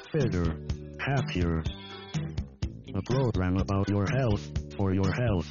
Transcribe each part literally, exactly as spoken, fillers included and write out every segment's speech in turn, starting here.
fitter, happier. A program about your health, for your health.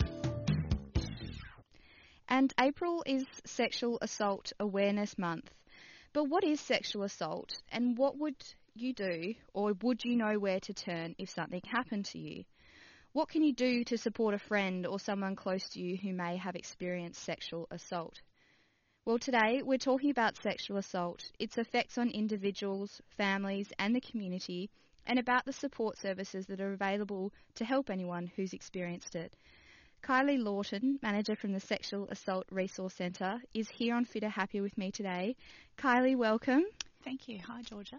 And April is Sexual Assault Awareness Month. But what is sexual assault, and what would you do, or would you know where to turn if something happened to you? What can you do to support a friend or someone close to you who may have experienced sexual assault? Well, today we're talking about sexual assault, its effects on individuals, families and the community, and about the support services that are available to help anyone who's experienced it. Kylie Lawton, manager from the Sexual Assault Resource Centre, is here on Fitter Happier with me today. Kylie, welcome. Thank you. Hi, Georgia.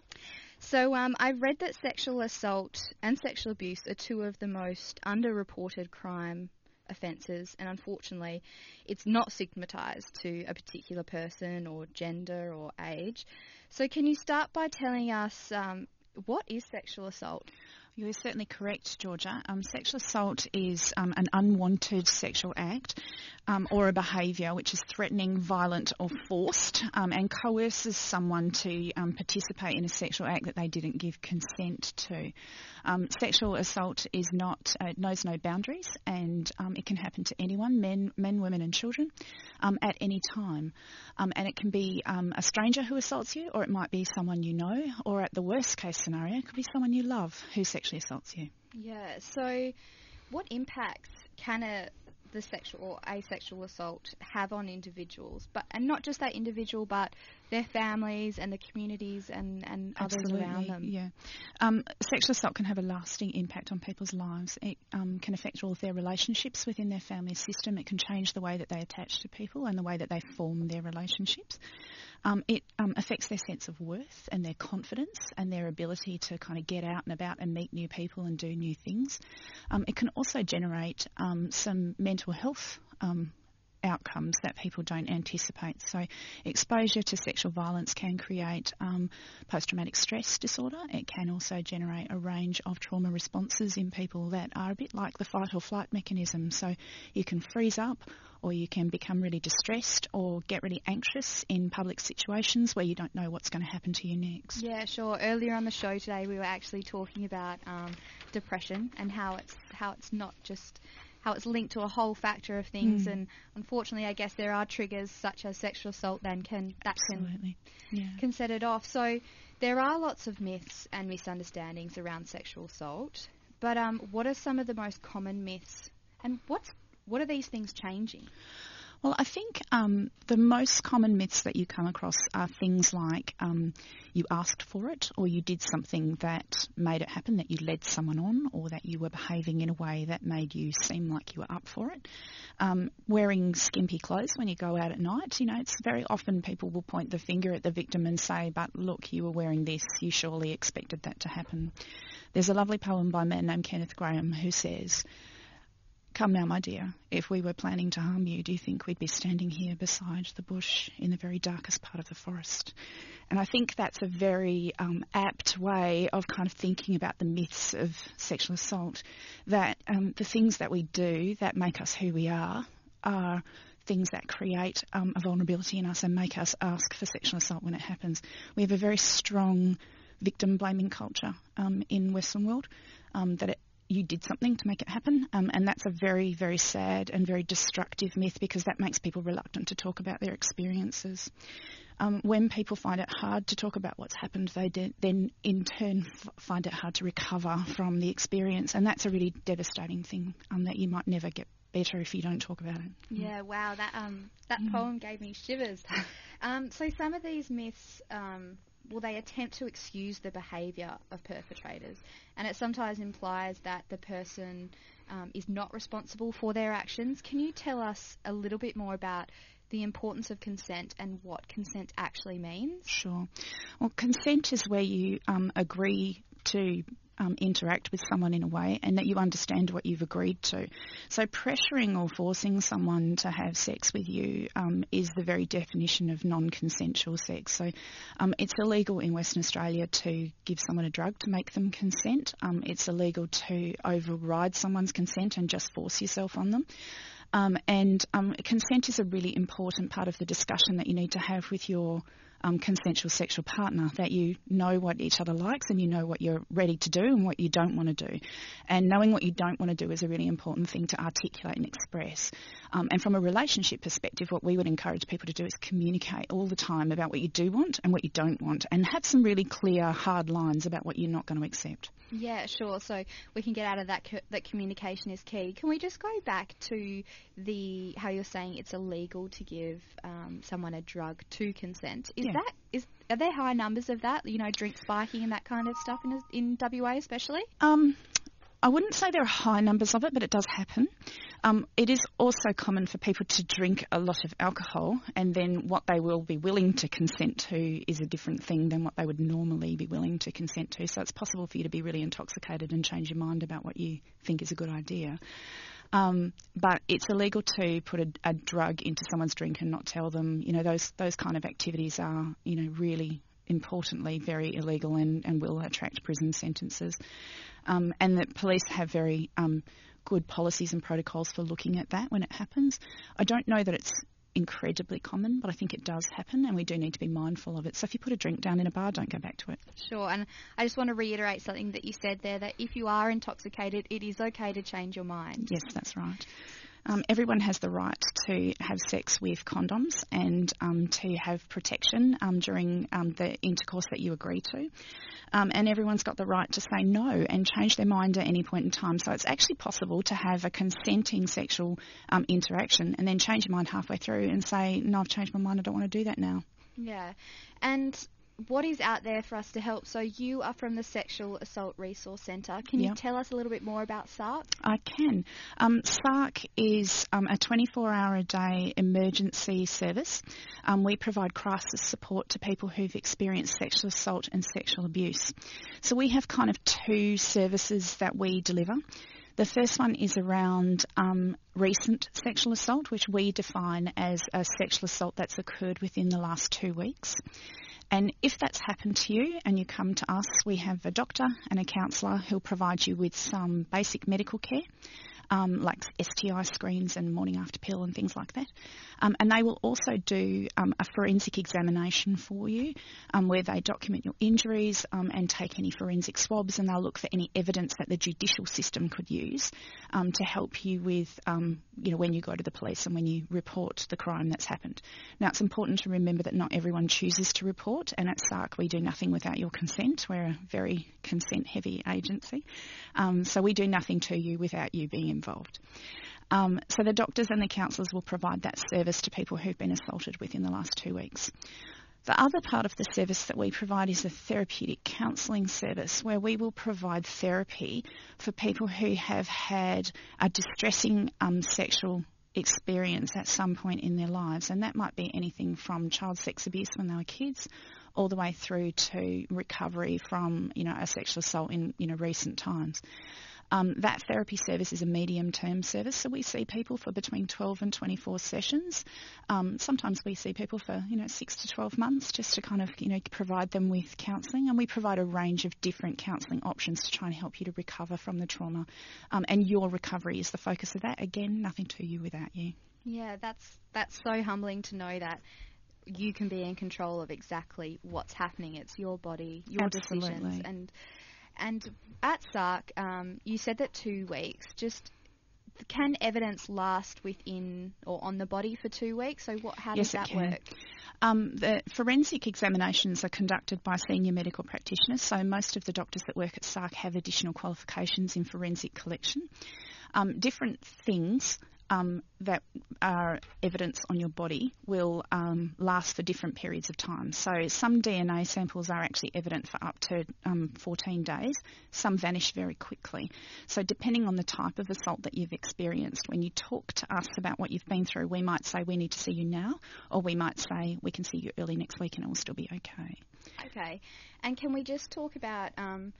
So um, I've read that sexual assault and sexual abuse are two of the most underreported crime offences, and unfortunately it's not stigmatised to a particular person or gender or age. So can you start by telling us um, what is sexual assault? You're certainly correct, Georgia. Um, sexual assault is um, an unwanted sexual act um, or a behaviour which is threatening, violent or forced um, and coerces someone to um, participate in a sexual act that they didn't give consent to. Um, sexual assault is not uh, knows no boundaries, and um, it can happen to anyone, men, men, women and children, um, at any time. Um, and it can be um, a stranger who assaults you, or it might be someone you know, or at the worst case scenario, it could be someone you love who sexually assaults you. Yeah, so what impacts can a, the sexual or asexual assault have on individuals, but and not just that individual, but their families and the communities and, and others around them? Yeah. Um, sexual assault can have a lasting impact on people's lives. It um, can affect all of their relationships within their family system. It can change the way that they attach to people and the way that they form their relationships. Um, it um, affects their sense of worth and their confidence and their ability to kind of get out and about and meet new people and do new things. Um, it can also generate um, some mental health um, outcomes that people don't anticipate. So exposure to sexual violence can create um, post-traumatic stress disorder. It can also generate a range of trauma responses in people that are a bit like the fight or flight mechanism. So you can freeze up, or you can become really distressed or get really anxious in public situations where you don't know what's going to happen to you next. Yeah, sure. Earlier on the show today we were actually talking about um, depression and how it's how it's not just how it's linked to a whole factor of things, mm. and unfortunately I guess there are triggers such as sexual assault then can that Absolutely. can yeah. can set it off. So there are lots of myths and misunderstandings around sexual assault, but um, what are some of the most common myths, and what's what are these things changing? Well, I think um, the most common myths that you come across are things like um, you asked for it, or you did something that made it happen, that you led someone on, or that you were behaving in a way that made you seem like you were up for it. Um, wearing skimpy clothes when you go out at night, you know, it's very often people will point the finger at the victim and say, but look, you were wearing this, you surely expected that to happen. There's a lovely poem by a man named Kenneth Grahame who says, "Come now, my dear, if we were planning to harm you, do you think we'd be standing here beside the bush in the very darkest part of the forest?" And I think that's a very um, apt way of kind of thinking about the myths of sexual assault, that um, the things that we do that make us who we are are things that create um, a vulnerability in us and make us ask for sexual assault when it happens. We have a very strong victim-blaming culture um, in Western world, um, that it you did something to make it happen, um, and that's a very, very sad and very destructive myth, because that makes people reluctant to talk about their experiences. Um, when people find it hard to talk about what's happened, they de- then in turn f- find it hard to recover from the experience, and that's a really devastating thing um, that you might never get better if you don't talk about it. Yeah, wow, that um that Mm. poem gave me shivers. um, so some of these myths, um, well, they attempt to excuse the behaviour of perpetrators, and it sometimes implies that the person um, is not responsible for their actions. Can you tell us a little bit more about the importance of consent and what consent actually means? Sure. Well, consent is where you um, agree to Um, interact with someone in a way, and that you understand what you've agreed to. So pressuring or forcing someone to have sex with you um, is the very definition of non-consensual sex. So um, it's illegal in Western Australia to give someone a drug to make them consent. Um, it's illegal to override someone's consent and just force yourself on them. Um, and um, consent is a really important part of the discussion that you need to have with your um, consensual sexual partner, that you know what each other likes and you know what you're ready to do and what you don't want to do. And knowing what you don't want to do is a really important thing to articulate and express. Um, and from a relationship perspective, what we would encourage people to do is communicate all the time about what you do want and what you don't want, and have some really clear, hard lines about what you're not going to accept. Yeah, sure. So we can get out of that co- that communication is key. Can we just go back to the how you're saying it's illegal to give um, someone a drug to consent? Is Yeah. that is are there high numbers of that? You know, drink spiking and that kind of stuff in in W A especially? Um, I wouldn't say there are high numbers of it, but it does happen. Um, it is also common for people to drink a lot of alcohol, and then what they will be willing to consent to is a different thing than what they would normally be willing to consent to. So it's possible for you to be really intoxicated and change your mind about what you think is a good idea. Um, but it's illegal to put a, a drug into someone's drink and not tell them. You know, those those kind of activities are, you know, really importantly very illegal and, and will attract prison sentences. Um, and the police have very um, good policies and protocols for looking at that when it happens. I don't know that it's incredibly common, but I think it does happen, and we do need to be mindful of it. So if you put a drink down in a bar, don't go back to it. Sure, and I just want to reiterate something that you said there, that if you are intoxicated, it is okay to change your mind. Yes, that's right. Um, everyone has the right to have sex with condoms and um, to have protection um, during um, the intercourse that you agree to. Um, and everyone's got the right to say no and change their mind at any point in time. So it's actually possible to have a consenting sexual um, interaction and then change your mind halfway through and say, no, I've changed my mind, I don't want to do that now. Yeah. And what is out there for us to help? So you are from the Sexual Assault Resource Centre. Can you Yep. tell us a little bit more about S A R C? I can. Um, S A R C is um, a twenty-four hour a day emergency service. Um, we provide crisis support to people who've experienced sexual assault and sexual abuse. So we have kind of two services that we deliver. The first one is around um, recent sexual assault, which we define as a sexual assault that's occurred within the last two weeks. And if that's happened to you and you come to us, we have a doctor and a counsellor who'll provide you with some basic medical care, um, like S T I screens and morning after pill and things like that. Um, and they will also do um, a forensic examination for you um, where they document your injuries um, and take any forensic swabs, and they'll look for any evidence that the judicial system could use um, to help you with, um, you know, when you go to the police and when you report the crime that's happened. Now, it's important to remember that not everyone chooses to report, and at S A R C we do nothing without your consent. We're a very consent-heavy agency. Um, so we do nothing to you without you being involved. Um, so the doctors and the counsellors will provide that service to people who've been assaulted within the last two weeks. The other part of the service that we provide is a therapeutic counselling service, where we will provide therapy for people who have had a distressing um, sexual experience at some point in their lives, and that might be anything from child sex abuse when they were kids all the way through to recovery from, you know, a sexual assault in, you know, recent times. Um, that therapy service is a medium-term service, so we see people for between twelve and twenty-four sessions. Um, sometimes we see people for, you know, six to twelve months just to kind of, you know, provide them with counselling, and we provide a range of different counselling options to try and help you to recover from the trauma. Um, and your recovery is the focus of that. Again, nothing to you without you. Yeah, that's that's so humbling to know that you can be in control of exactly what's happening. It's your body, your Absolutely. decisions, and and at S A R C, um, you said that two weeks. Just can evidence last within or on the body for two weeks? So what? How Yes, does that it can. work? Um, the forensic examinations are conducted by senior medical practitioners, so most of the doctors that work at S A R C have additional qualifications in forensic collection. Um, different things um, that are evidence on your body will um, last for different periods of time. So some D N A samples are actually evident for up to um, fourteen days. Some vanish very quickly. So depending on the type of assault that you've experienced, when you talk to us about what you've been through, we might say we need to see you now, or we might say we can see you early next week and it will still be okay. Okay. And can we just talk about um,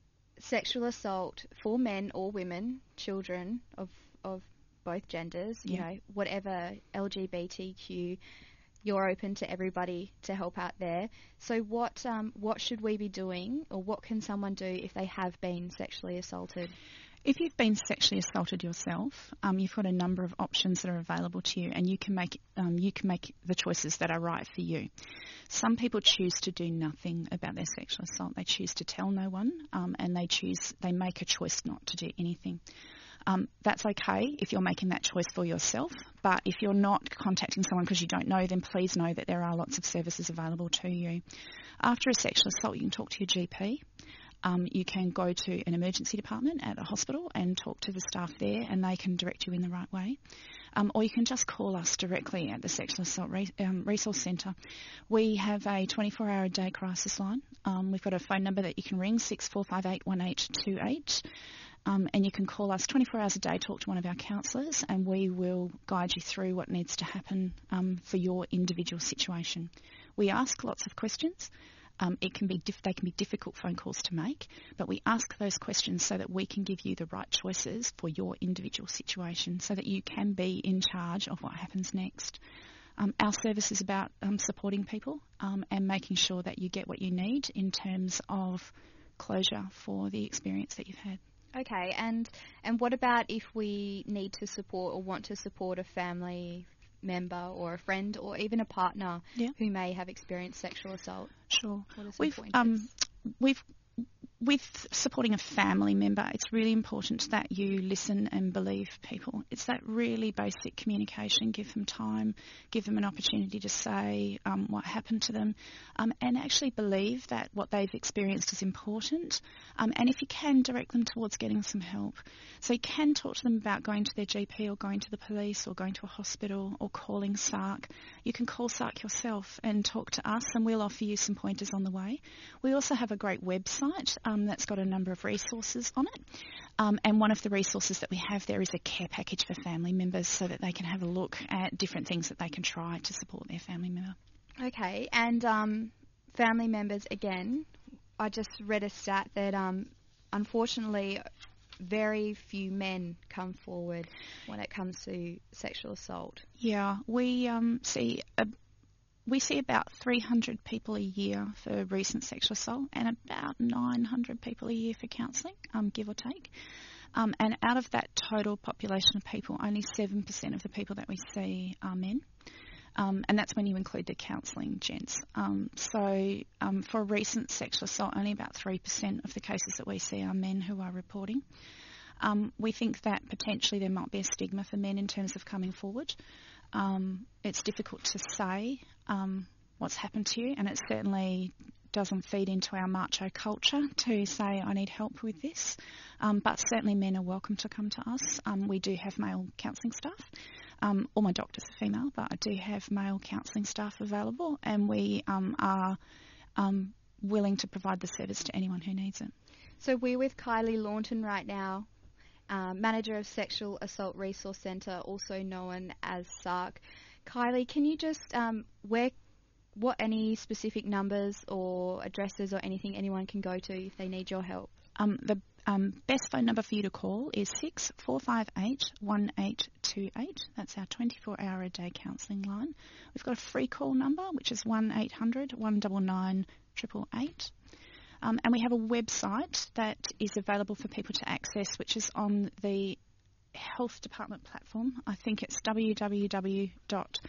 sexual assault for men or women, children of of both genders, you Yeah. know, whatever L G B T Q, you're open to everybody to help out there. So what um, what should we be doing, or what can someone do if they have been sexually assaulted? If you've been sexually assaulted yourself, um, you've got a number of options that are available to you, and you can make um, you can make the choices that are right for you. Some people choose to do nothing about their sexual assault. They choose to tell no one, um, and they choose they make a choice not to do anything. Um, that's okay if you're making that choice for yourself, but if you're not contacting someone because you don't know, then please know that there are lots of services available to you. After a sexual assault, you can talk to your G P. Um, you can go to an emergency department at a hospital and talk to the staff there, and they can direct you in the right way. Um, or you can just call us directly at the Sexual Assault Re- um, Resource Centre. We have a twenty-four hour a day crisis line. Um, we've got a phone number that you can ring, six four five eight, one eight two eight. Um, and you can call us twenty-four hours a day, talk to one of our counsellors, and we will guide you through what needs to happen um, for your individual situation. We ask lots of questions. Um, it can be diff- they can be difficult phone calls to make, but we ask those questions so that we can give you the right choices for your individual situation, so that you can be in charge of what happens next. Um, our service is about um, supporting people um, and making sure that you get what you need in terms of closure for the experience that you've had. Okay, and and what about if we need to support or want to support a family member or a friend or even a partner yeah. who may have experienced sexual assault? Sure. What are some We've pointers? um we've with supporting a family member, it's really important that you listen and believe people. It's that really basic communication. Give them time, give them an opportunity to say um, what happened to them, um, and actually believe that what they've experienced is important. Um, and if you can, direct them towards getting some help. So you can talk to them about going to their G P or going to the police or going to a hospital or calling S A R C. You can call S A R C yourself and talk to us, and we'll offer you some pointers on the way. We also have a great website Um, that's got a number of resources on it. Um, and one of the resources that we have there is a care package for family members so that they can have a look at different things that they can try to support their family member. Okay, and um, family members, again, I just read a stat that um, unfortunately very few men come forward when it comes to sexual assault. Yeah, we um, see a We see about three hundred people a year for recent sexual assault and about nine hundred people a year for counselling, um, give or take. Um, and out of that total population of people, only seven percent of the people that we see are men. Um, and that's when you include the counselling gents. Um, so um, for recent sexual assault, only about three percent of the cases that we see are men who are reporting. Um, we think that potentially there might be a stigma for men in terms of coming forward. Um, it's difficult to say um, what's happened to you, and it certainly doesn't feed into our macho culture to say, I need help with this. Um, but certainly men are welcome to come to us. Um, we do have male counselling staff. Um, all my doctors are female, but I do have male counselling staff available, and we um, are um, willing to provide the service to anyone who needs it. So we're with Kylie Launton right now, Um, manager of Sexual Assault Resource Centre, also known as S A R C. Kylie, can you just, um, where, what any specific numbers or addresses or anything anyone can go to if they need your help? Um, the um, best phone number for you to call is six four five eight, one eight two eight. That's our twenty-four hour a day counselling line. We've got a free call number, which is one eight hundred, one nine nine, eight eight eight. Um, and we have a website that is available for people to access, which is on the Health Department platform. I think it's w w w dot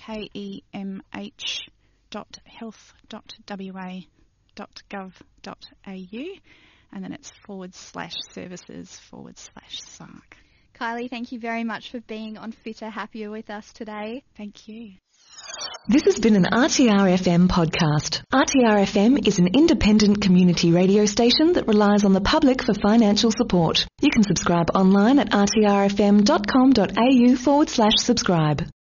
kemh dot health dot w a dot gov dot a u, and then it's forward slash services forward slash S A R C. Kylie, thank you very much for being on Fitter Happier with us today. Thank you. This has been an R T R F M podcast. R T R F M is an independent community radio station that relies on the public for financial support. You can subscribe online at r t r f m dot com dot a u forward slash subscribe.